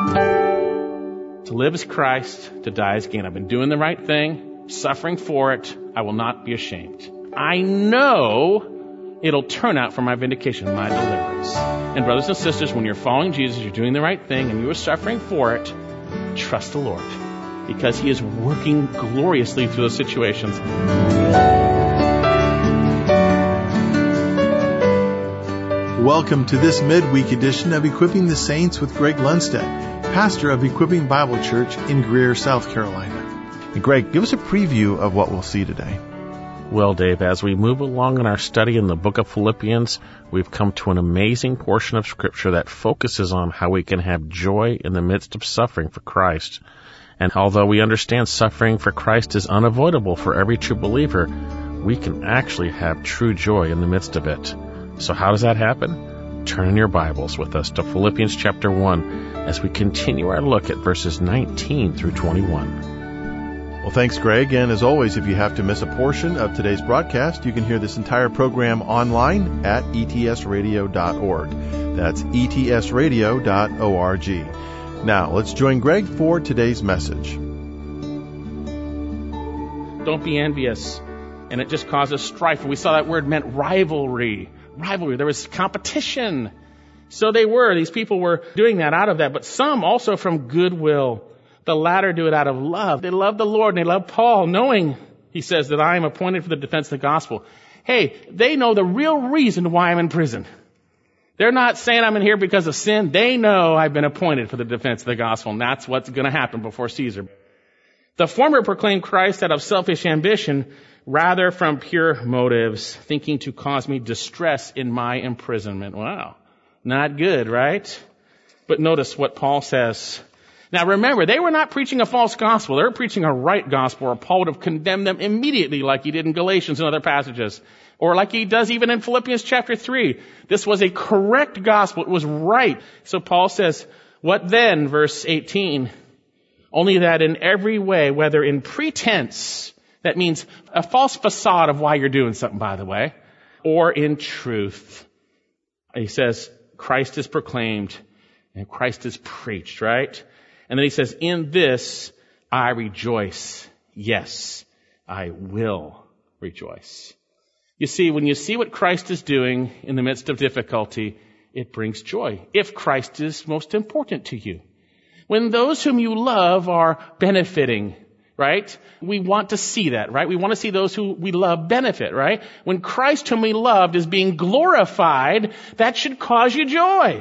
To live is Christ, to die is gain. I've been doing the right thing, suffering for it. I will not be ashamed. I know it'll turn out for my vindication, my deliverance. And brothers and sisters, when you're following Jesus, you're doing the right thing, and you are suffering for it, trust the Lord, because He is working gloriously through those situations. Welcome to this midweek edition of Equipping the Saints with Greg Lundstedt, pastor of Equipping Bible Church in Greer, South Carolina. And Greg, give us a preview of what we'll see today. Well, Dave, as we move along in our study in the book of Philippians, we've come to an amazing portion of Scripture that focuses on how we can have joy in the midst of suffering for Christ. And although we understand suffering for Christ is unavoidable for every true believer, we can actually have true joy in the midst of it. So how does that happen? Turn in your Bibles with us to Philippians chapter 1 as we continue our look at verses 19 through 21. Well, thanks, Greg. And as always, if you have to miss a portion of today's broadcast, you can hear this entire program online at etsradio.org. That's etsradio.org. Now, let's join Greg for today's message. Don't be envious. And it just causes strife. And we saw that word meant rivalry. Rivalry. There was competition. So these people were doing that out of that, but some also from goodwill. The latter do it out of love. They love the Lord and they love Paul, knowing, he says, that I am appointed for the defense of the gospel. Hey, they know the real reason why I'm in prison. They're not saying I'm in here because of sin. They know I've been appointed for the defense of the gospel, and that's what's going to happen before Caesar. The former proclaimed Christ out of selfish ambition, rather from pure motives, thinking to cause me distress in my imprisonment. Wow. Not good, right? But notice what Paul says. Now remember, they were not preaching a false gospel. They were preaching a right gospel, or Paul would have condemned them immediately like he did in Galatians and other passages. Or like he does even in Philippians chapter 3. This was a correct gospel. It was right. So Paul says, what then? Verse 18. Only that in every way, whether in pretense, that means a false facade of why you're doing something, by the way, or in truth. He says, Christ is proclaimed and Christ is preached, right? And then he says, in this I rejoice. Yes, I will rejoice. You see, when you see what Christ is doing in the midst of difficulty, it brings joy. If Christ is most important to you. When those whom you love are benefiting, right? We want to see that, right? We want to see those who we love benefit, right? When Christ whom we loved is being glorified, that should cause you joy.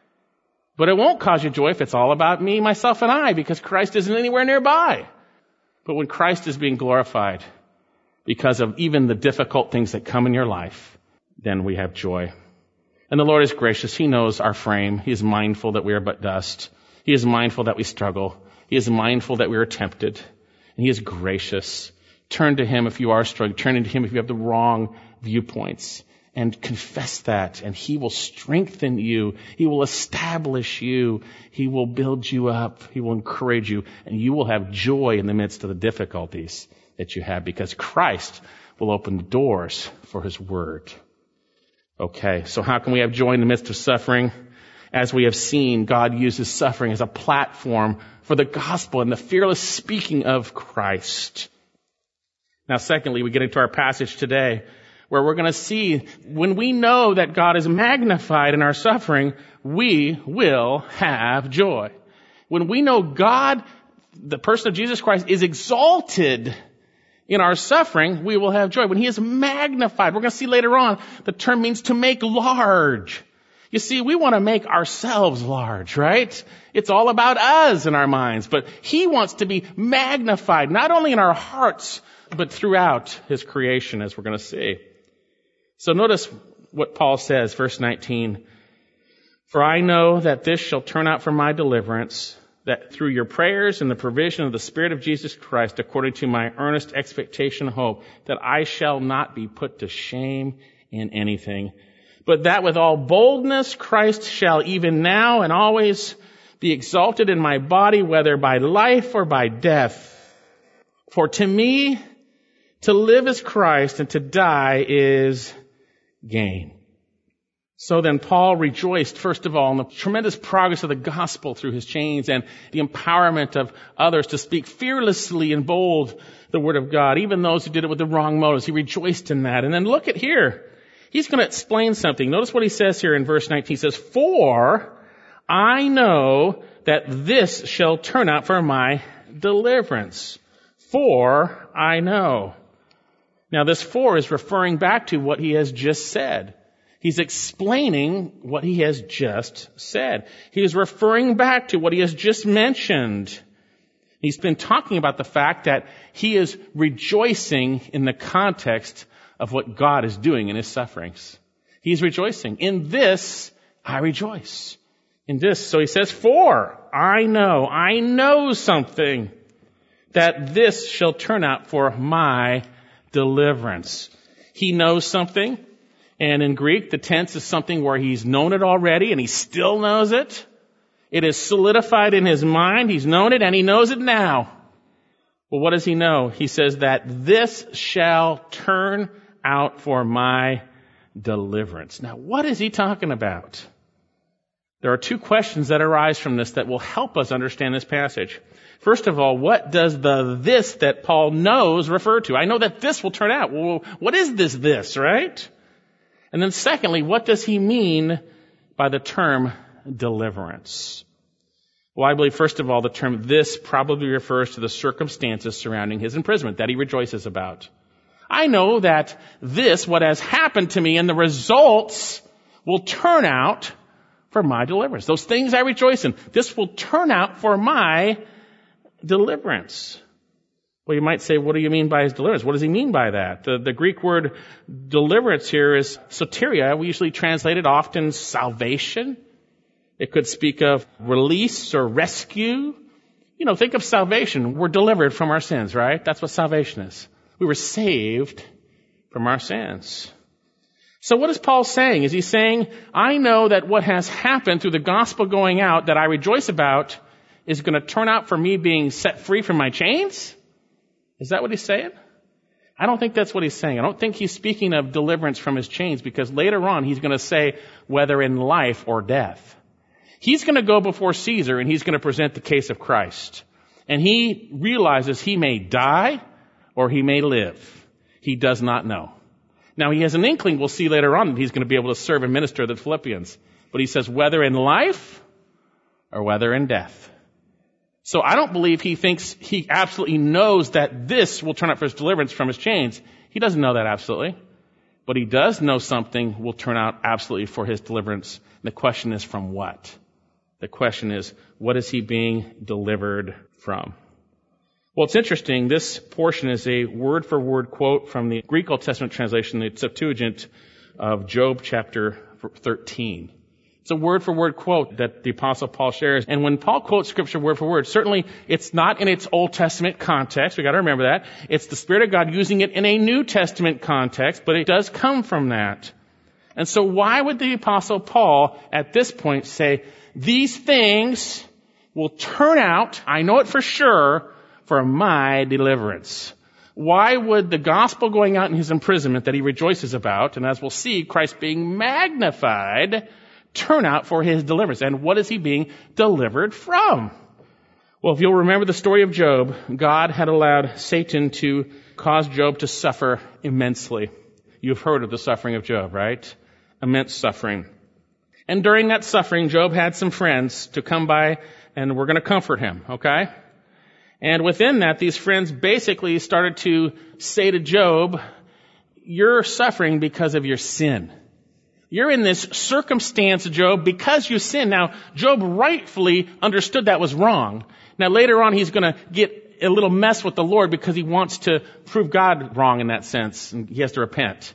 But it won't cause you joy if it's all about me, myself, and I, because Christ isn't anywhere nearby. But when Christ is being glorified because of even the difficult things that come in your life, then we have joy. And the Lord is gracious. He knows our frame. He is mindful that we are but dust. He is mindful that we struggle. He is mindful that we are tempted. And He is gracious. Turn to Him if you are struggling. Turn to Him if you have the wrong viewpoints. And confess that. And He will strengthen you. He will establish you. He will build you up. He will encourage you. And you will have joy in the midst of the difficulties that you have, because Christ will open the doors for His Word. Okay, so how can we have joy in the midst of suffering? As we have seen, God uses suffering as a platform for the gospel and the fearless speaking of Christ. Now, secondly, we get into our passage today where we're going to see when we know that God is magnified in our suffering, we will have joy. When we know God, the person of Jesus Christ, is exalted in our suffering, we will have joy. When He is magnified, we're going to see later on, the term means to make large. You see, we want to make ourselves large, right? It's all about us in our minds, but He wants to be magnified, not only in our hearts, but throughout His creation, as we're going to see. So notice what Paul says, verse 19. For I know that this shall turn out for my deliverance, that through your prayers and the provision of the Spirit of Jesus Christ, according to my earnest expectation and hope, that I shall not be put to shame in anything, but that with all boldness Christ shall even now and always be exalted in my body, whether by life or by death. For to me, to live is Christ, and to die is gain. So then Paul rejoiced, first of all, in the tremendous progress of the gospel through his chains and the empowerment of others to speak fearlessly and bold the word of God, even those who did it with the wrong motives. He rejoiced in that. And then look at here. He's going to explain something. Notice what he says here in verse 19. He says, "For I know that this shall turn out for my deliverance." For I know. Now this "for" is referring back to what he has just said. He's explaining what he has just said. He is referring back to what he has just mentioned. He's been talking about the fact that he is rejoicing in the context of what God is doing in his sufferings. He's rejoicing. In this, I rejoice. In this. So he says, "For I know something, that this shall turn out for my deliverance." He knows something. And in Greek, the tense is something where he's known it already and he still knows it. It is solidified in his mind. He's known it and he knows it now. Well, what does he know? He says that this shall turn out for my deliverance. Now, what is he talking about? There are two questions that arise from this that will help us understand this passage. First of all, what does the "this" that Paul knows refer to? I know that this will turn out. Well, what is this, right? And then secondly, what does he mean by the term deliverance? Well, I believe, first of all, the term "this" probably refers to the circumstances surrounding his imprisonment that he rejoices about. I know that this, what has happened to me, and the results will turn out for my deliverance. Those things I rejoice in, this will turn out for my deliverance. Well, you might say, what do you mean by his deliverance? What does he mean by that? The Greek word deliverance here is soteria. We usually translate it often salvation. It could speak of release or rescue. You know, think of salvation. We're delivered from our sins, right? That's what salvation is. We were saved from our sins. So what is Paul saying? Is he saying, I know that what has happened through the gospel going out that I rejoice about is going to turn out for me being set free from my chains? Is that what he's saying? I don't think that's what he's saying. I don't think he's speaking of deliverance from his chains, because later on he's going to say whether in life or death. He's going to go before Caesar and he's going to present the case of Christ. And he realizes he may die or he may live. He does not know. Now he has an inkling, we'll see later on, that he's going to be able to serve and minister to the Philippians. But he says whether in life or whether in death. So I don't believe he thinks he absolutely knows that this will turn out for his deliverance from his chains. He doesn't know that absolutely. But he does know something will turn out absolutely for his deliverance. And the question is from what? The question is, what is he being delivered from? Well, it's interesting. This portion is a word-for-word quote from the Greek Old Testament translation, the Septuagint of Job chapter 13. It's a word-for-word quote that the Apostle Paul shares. And when Paul quotes Scripture word for word, certainly it's not in its Old Testament context. We've got to remember that. It's the Spirit of God using it in a New Testament context, but it does come from that. And so why would the Apostle Paul at this point say, these things will turn out, I know it for sure, for my deliverance? Why would the gospel going out in his imprisonment that he rejoices about, and as we'll see, Christ being magnified, turn out for his deliverance? And what is he being delivered from? Well, if you'll remember the story of Job, God had allowed Satan to cause Job to suffer immensely. You've heard of the suffering of Job, right? Immense suffering. And during that suffering, Job had some friends to come by and were going to comfort him, okay? And within that, these friends basically started to say to Job, you're suffering because of your sin. You're in this circumstance, Job, because you sin. Now, Job rightfully understood that was wrong. Now, later on, he's going to get a little mess with the Lord because he wants to prove God wrong in that sense, and he has to repent.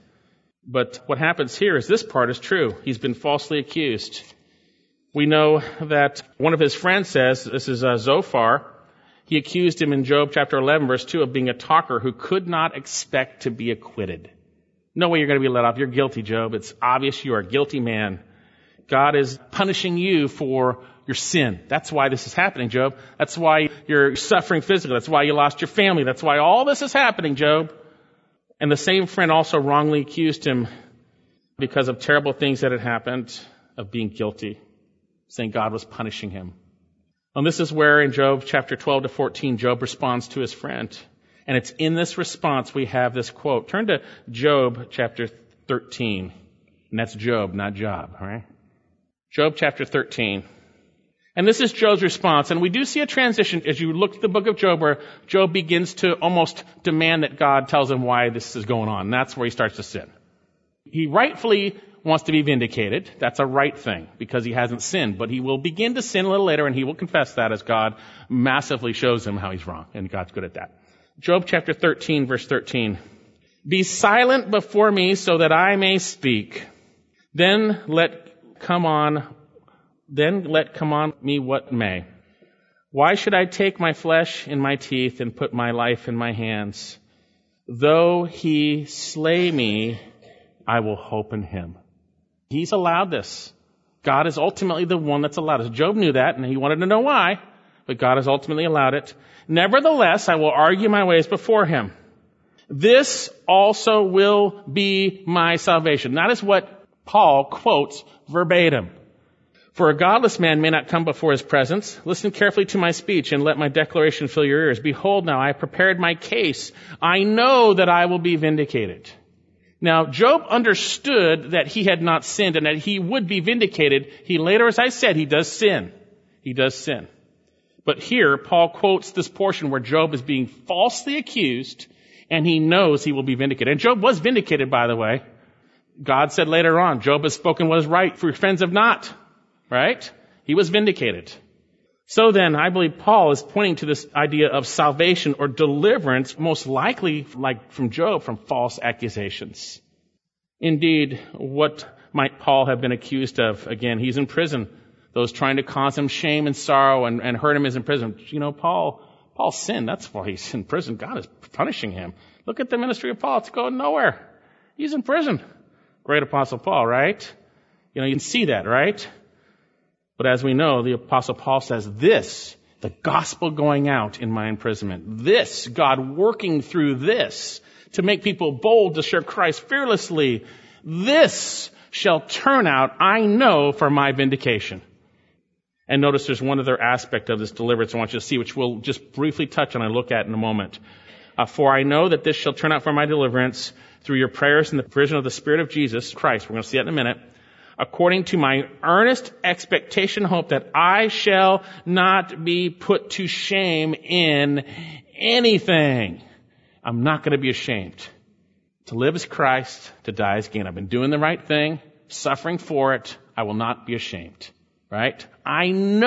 But what happens here is this part is true. He's been falsely accused. We know that one of his friends says, this is Zophar, he accused him in Job chapter 11, verse 2, of being a talker who could not expect to be acquitted. No way you're going to be let off. You're guilty, Job. It's obvious you are a guilty man. God is punishing you for your sin. That's why this is happening, Job. That's why you're suffering physically. That's why you lost your family. That's why all this is happening, Job. And the same friend also wrongly accused him because of terrible things that had happened, of being guilty, saying God was punishing him. And this is where in Job chapter 12 to 14, Job responds to his friend. And it's in this response we have this quote. Turn to Job chapter 13. And that's Job, not Job, all right? Job chapter 13. And this is Job's response. And we do see a transition as you look at the book of Job where Job begins to almost demand that God tells him why this is going on. And that's where he starts to sin. He rightfully wants to be vindicated. That's a right thing because he hasn't sinned. But he will begin to sin a little later and he will confess that as God massively shows him how he's wrong. And God's good at that. Job chapter 13, verse 13. Be silent before me so that I may speak. Then let come on me what may. Why should I take my flesh in my teeth and put my life in my hands? Though he slay me, I will hope in him. He's allowed this. God is ultimately the one that's allowed it. Job knew that, and he wanted to know why, but God has ultimately allowed it. Nevertheless, I will argue my ways before him. This also will be my salvation. That is what Paul quotes verbatim. For a godless man may not come before his presence. Listen carefully to my speech and let my declaration fill your ears. Behold, now I have prepared my case. I know that I will be vindicated. Now, Job understood that he had not sinned and that he would be vindicated. He later, as I said, he does sin. He does sin. But here, Paul quotes this portion where Job is being falsely accused and he knows he will be vindicated. And Job was vindicated, by the way. God said later on, Job has spoken what is right, for your friends have not. Right? He was vindicated. So then, I believe Paul is pointing to this idea of salvation or deliverance, most likely, like from Job, from false accusations. Indeed, what might Paul have been accused of? Again, he's in prison. Those trying to cause him shame and sorrow and hurt him is in prison. You know, Paul sinned. That's why he's in prison. God is punishing him. Look at the ministry of Paul. It's going nowhere. He's in prison. Great Apostle Paul, right? You know, you can see that, right? But as we know, the Apostle Paul says this, the gospel going out in my imprisonment, this, God working through this to make people bold to share Christ fearlessly, this shall turn out, I know, for my vindication. And notice there's one other aspect of this deliverance I want you to see, which we'll just briefly touch on and look at in a moment. For I know that this shall turn out for my deliverance through your prayers and the provision of the Spirit of Jesus Christ. We're going to see that in a minute. According to my earnest expectation, hope that I shall not be put to shame in anything. I'm not going to be ashamed. To live is Christ, to die is gain. I've been doing the right thing, suffering for it. I will not be ashamed. Right? I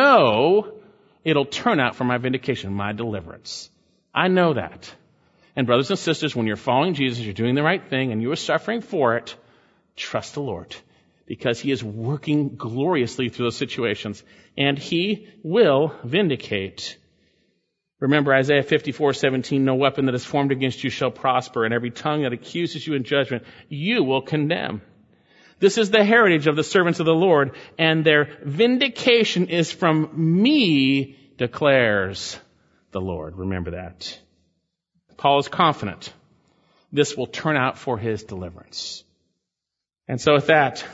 know it'll turn out for my vindication, my deliverance. I know that. And brothers and sisters, when you're following Jesus, you're doing the right thing, and you are suffering for it, trust the Lord. Because he is working gloriously through those situations. And he will vindicate. Remember Isaiah 54:17, no weapon that is formed against you shall prosper, and every tongue that accuses you in judgment, you will condemn. This is the heritage of the servants of the Lord, and their vindication is from me, declares the Lord. Remember that. Paul is confident this will turn out for his deliverance. And so with that,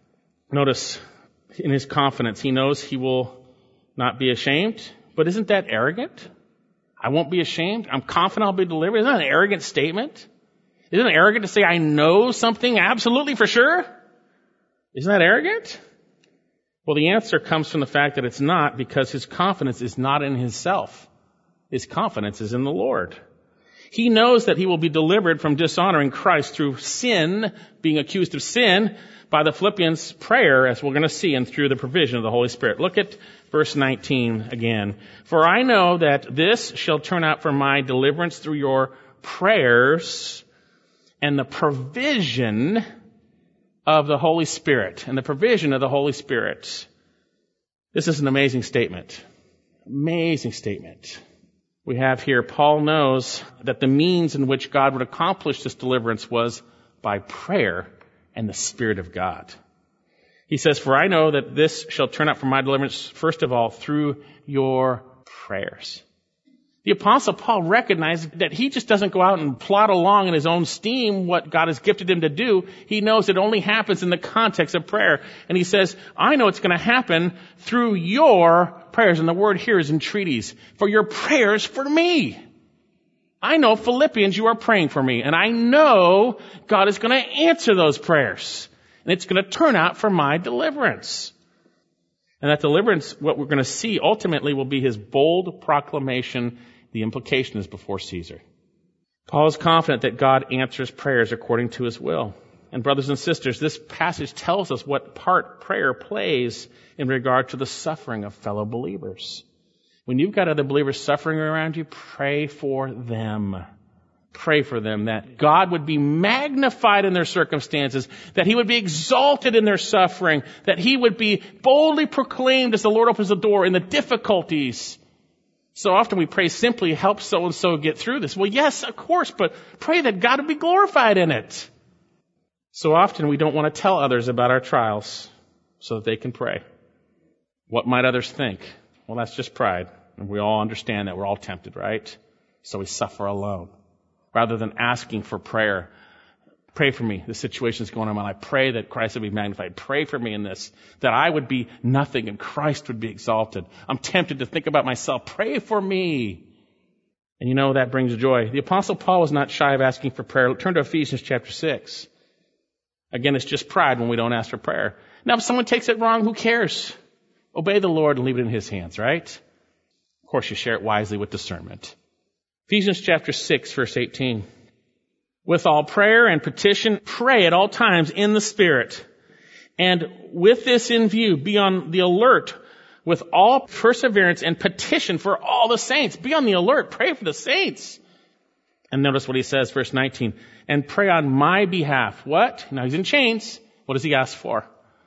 notice in his confidence, he knows he will not be ashamed. But isn't that arrogant? I won't be ashamed. I'm confident I'll be delivered. Isn't that an arrogant statement? Isn't it arrogant to say I know something absolutely for sure? Isn't that arrogant? Well, the answer comes from the fact that it's not, because his confidence is not in himself. His confidence is in the Lord. He knows that he will be delivered from dishonoring Christ through sin, being accused of sin, by the Philippians prayer, as we're going to see, and through the provision of the Holy Spirit. Look at verse 19 again. For I know that this shall turn out for my deliverance through your prayers and the provision of the Holy Spirit. And the provision of the Holy Spirit. This is an amazing statement. Amazing statement. We have here, Paul knows that the means in which God would accomplish this deliverance was by prayer and the Spirit of God. He says, for I know that this shall turn out for my deliverance, first of all, through your prayers. The Apostle Paul recognized that he just doesn't go out and plod along in his own steam what God has gifted him to do. He knows it only happens in the context of prayer. And he says, I know it's going to happen through your prayers. And the word here is entreaties. For your prayers for me. I know, Philippians, you are praying for me. And I know God is going to answer those prayers. And it's going to turn out for my deliverance. And that deliverance, what we're going to see ultimately will be his bold proclamation. The implication is before Caesar. Paul is confident that God answers prayers according to his will. And brothers and sisters, this passage tells us what part prayer plays in regard to the suffering of fellow believers. When you've got other believers suffering around you, pray for them. Pray for them that God would be magnified in their circumstances, that he would be exalted in their suffering, that he would be boldly proclaimed as the Lord opens the door in the difficulties. So often we pray simply, help so-and-so get through this. Well, yes, of course, but pray that God would be glorified in it. So often we don't want to tell others about our trials so that they can pray. What might others think? Well, that's just pride. And we all understand that we're all tempted, right? So we suffer alone. Rather than asking for prayer, pray for me. The situation is going on in my life. Pray that Christ would be magnified. Pray for me in this, that I would be nothing and Christ would be exalted. I'm tempted to think about myself. Pray for me. And you know that brings joy. The Apostle Paul was not shy of asking for prayer. Turn to Ephesians chapter 6. Again, it's just pride when we don't ask for prayer. Now, if someone takes it wrong, who cares? Obey the Lord and leave it in his hands, right? Of course, you share it wisely with discernment. Ephesians chapter 6, verse 18. With all prayer and petition, pray at all times in the Spirit. And with this in view, be on the alert with all perseverance and petition for all the saints. Be on the alert. Pray for the saints. And notice what he says, verse 19. And pray on my behalf. What? Now he's in chains. What does he ask for?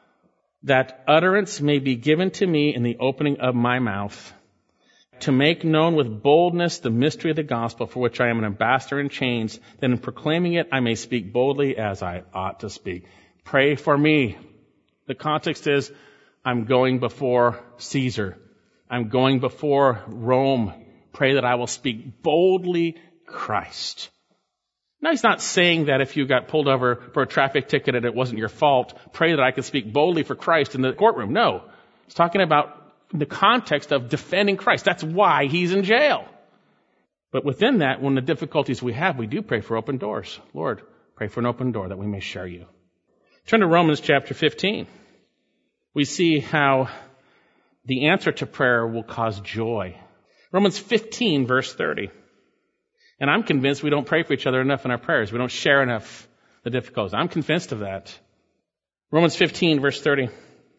That utterance may be given to me in the opening of my mouth, to make known with boldness the mystery of the gospel, for which I am an ambassador in chains, that in proclaiming it I may speak boldly as I ought to speak. Pray for me. The context is, I'm going before Caesar. I'm going before Rome. Pray that I will speak boldly Christ. Now, he's not saying that if you got pulled over for a traffic ticket and it wasn't your fault, pray that I can speak boldly for Christ in the courtroom. No. He's talking about the context of defending Christ. That's why he's in jail. But within that, when the difficulties we have, we do pray for open doors. Lord, pray for an open door that we may share you. Turn to Romans chapter 15. We see how the answer to prayer will cause joy. Romans 15, verse 30. And I'm convinced we don't pray for each other enough in our prayers. We don't share enough the difficulties. I'm convinced of that. Romans 15, verse 30.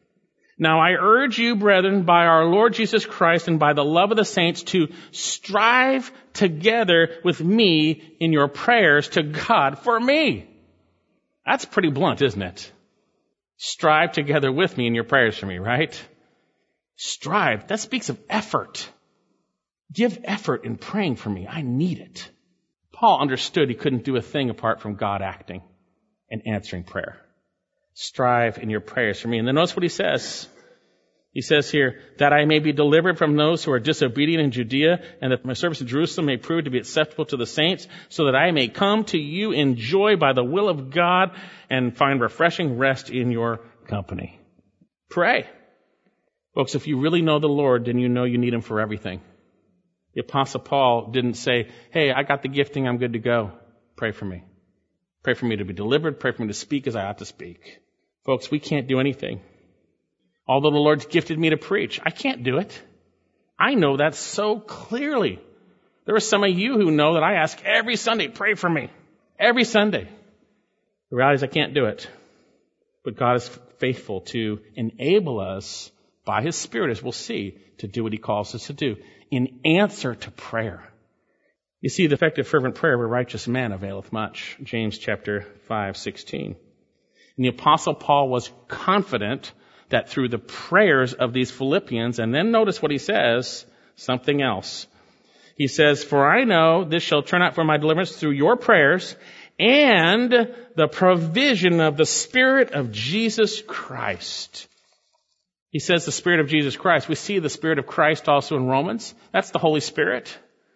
Now I urge you, brethren, by our Lord Jesus Christ and by the love of the saints, to strive together with me in your prayers to God for me. That's pretty blunt, isn't it? Strive together with me in your prayers for me, right? Strive. That speaks of effort. Give effort in praying for me. I need it. Paul understood he couldn't do a thing apart from God acting and answering prayer. Strive in your prayers for me. And then notice what he says. He says here, that I may be delivered from those who are disobedient in Judea, and that my service in Jerusalem may prove to be acceptable to the saints, so that I may come to you in joy by the will of God and find refreshing rest in your company. Pray. Folks, if you really know the Lord, then you know you need him for everything. The Apostle Paul didn't say, hey, I got the gifting, I'm good to go. Pray for me. Pray for me to be delivered. Pray for me to speak as I ought to speak. Folks, we can't do anything. Although the Lord's gifted me to preach, I can't do it. I know that so clearly. There are some of you who know that I ask every Sunday, pray for me. Every Sunday. The reality is I can't do it. But God is faithful to enable us by his Spirit, as we'll see, to do what he calls us to do in answer to prayer. You see, the effective fervent prayer of a righteous man availeth much. James chapter 5:16. And the Apostle Paul was confident that through the prayers of these Philippians, and then notice what he says, something else. He says, for I know this shall turn out for my deliverance through your prayers and the provision of the Spirit of Jesus Christ. He says the Spirit of Jesus Christ. We see the Spirit of Christ also in Romans. That's the Holy Spirit.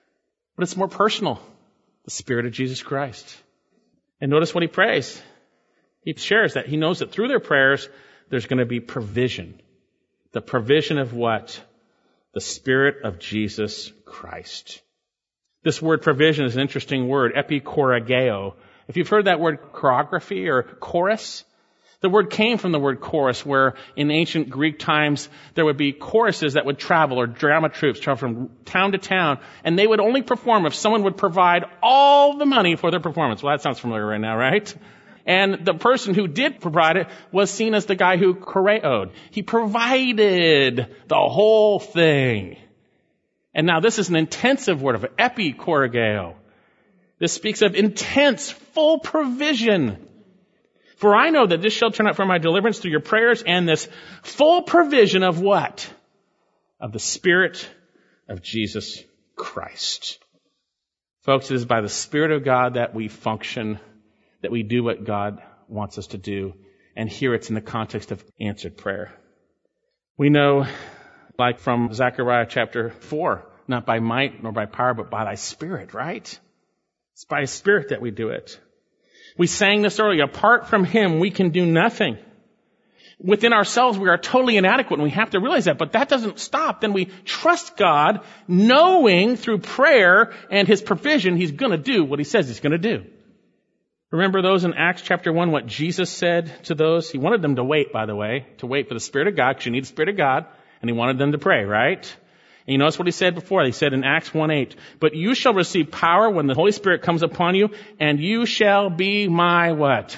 But it's more personal. The Spirit of Jesus Christ. And notice what he prays. He shares that he knows that through their prayers, there's going to be provision. The provision of what? The Spirit of Jesus Christ. This word provision is an interesting word, epikorageo. If you've heard that word choreography or chorus, the word came from the word chorus, where in ancient Greek times there would be choruses that would travel, or drama troupes travel from town to town, and they would only perform if someone would provide all the money for their performance. Well, that sounds familiar right now, right? And the person who did provide it was seen as the guy who choreoed. He provided the whole thing. And now this is an intensive word of epikorageo. This speaks of intense, full provision. For I know that this shall turn out for my deliverance through your prayers and this full provision of what? Of the Spirit of Jesus Christ. Folks, it is by the Spirit of God that we function, that we do what God wants us to do. And here it's in the context of answered prayer. We know, like from Zechariah chapter 4, not by might nor by power, but by thy Spirit, right? It's by His Spirit that we do it. We sang this earlier. Apart from Him, we can do nothing. Within ourselves, we are totally inadequate, and we have to realize that. But that doesn't stop. Then we trust God, knowing through prayer and His provision, He's going to do what He says He's going to do. Remember those in Acts chapter 1, what Jesus said to those? He wanted them to wait, by the way, to wait for the Spirit of God, because you need the Spirit of God, and He wanted them to pray, right? And you notice what He said before. He said in Acts 1:8, but you shall receive power when the Holy Spirit comes upon you, and you shall be my what?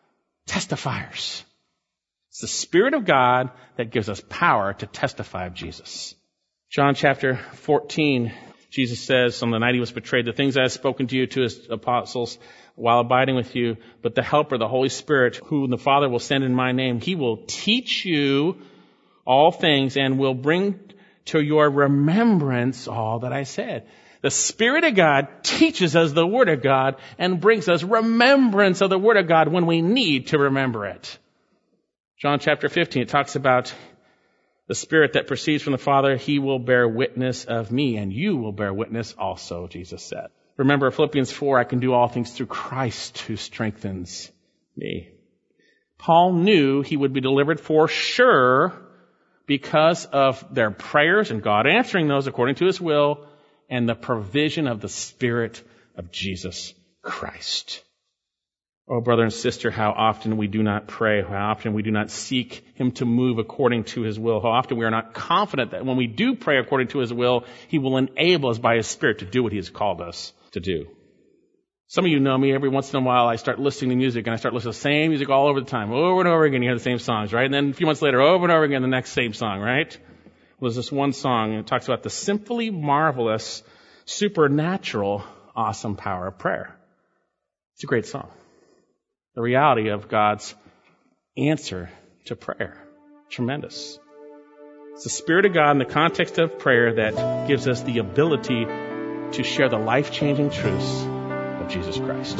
Testifiers. It's the Spirit of God that gives us power to testify of Jesus. John chapter 14, Jesus says, on the night He was betrayed, the things I have spoken to you, to His apostles, while abiding with you, but the Helper, the Holy Spirit, whom the Father will send in my name, He will teach you all things and will bring to your remembrance all that I said. The Spirit of God teaches us the Word of God and brings us remembrance of the Word of God when we need to remember it. John chapter 15, it talks about the Spirit that proceeds from the Father. He will bear witness of me, and you will bear witness also, Jesus said. Remember Philippians 4, I can do all things through Christ who strengthens me. Paul knew he would be delivered for sure because of their prayers and God answering those according to His will and the provision of the Spirit of Jesus Christ. Oh, brother and sister, how often we do not pray, how often we do not seek Him to move according to His will, how often we are not confident that when we do pray according to His will, He will enable us by His Spirit to do what He has called us to do. Some of you know me. Every once in a while, I start listening to music, and I start listening to the same music all over the time. Over and over again, you hear the same songs, right? And then a few months later, over and over again, the next same song, right? Well, there's this one song, and it talks about the simply marvelous, supernatural, awesome power of prayer. It's a great song. The reality of God's answer to prayer. Tremendous. It's the Spirit of God in the context of prayer that gives us the ability to share the life-changing truths of Jesus Christ.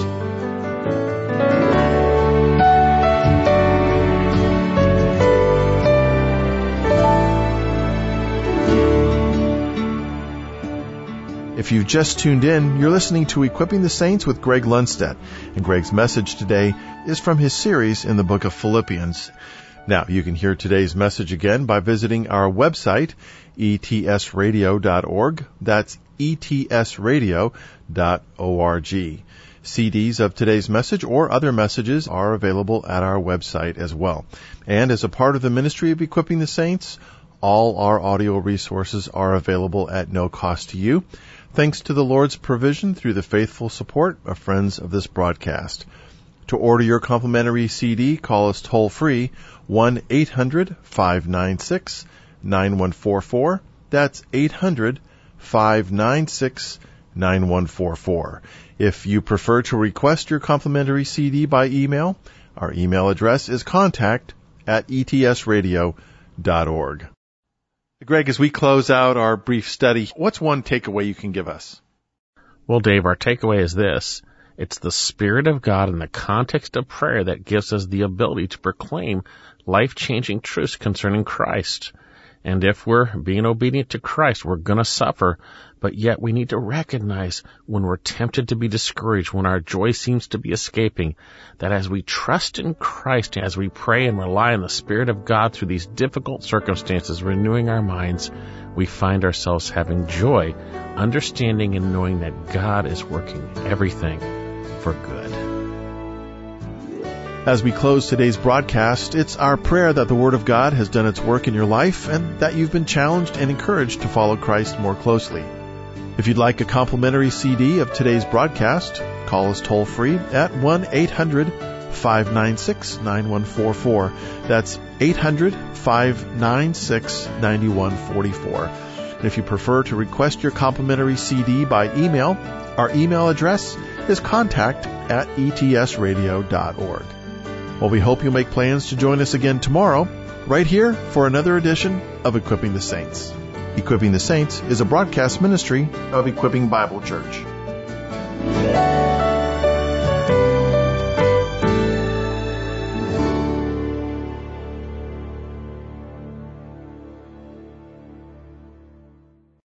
If you've just tuned in, you're listening to Equipping the Saints with Greg Lundstedt, and Greg's message today is from his series in the book of Philippians. Now, you can hear today's message again by visiting our website, etsradio.org. That's etsradio.org. CDs of today's message or other messages are available at our website as well. And as a part of the ministry of Equipping the Saints, all our audio resources are available at no cost to you, thanks to the Lord's provision through the faithful support of friends of this broadcast. To order your complimentary CD, call us toll-free, 1-800-596-9144. That's 800-596-9144. If you prefer to request your complimentary CD by email, our email address is contact@etsradio.org. Greg, as we close out our brief study, what's one takeaway you can give us? Well, Dave, our takeaway is this. It's the Spirit of God in the context of prayer that gives us the ability to proclaim life-changing truths concerning Christ. And if we're being obedient to Christ, we're going to suffer. But yet we need to recognize when we're tempted to be discouraged, when our joy seems to be escaping, that as we trust in Christ, as we pray and rely on the Spirit of God through these difficult circumstances, renewing our minds, we find ourselves having joy, understanding and knowing that God is working everything for good. As we close today's broadcast, it's our prayer that the Word of God has done its work in your life and that you've been challenged and encouraged to follow Christ more closely. If you'd like a complimentary CD of today's broadcast, call us toll-free at 1-800-596-9144. That's 800-596-9144. And if you prefer to request your complimentary CD by email, our email address is contact@etsradio.org. Well, we hope you'll make plans to join us again tomorrow, right here for another edition of Equipping the Saints. Equipping the Saints is a broadcast ministry of Equipping Bible Church.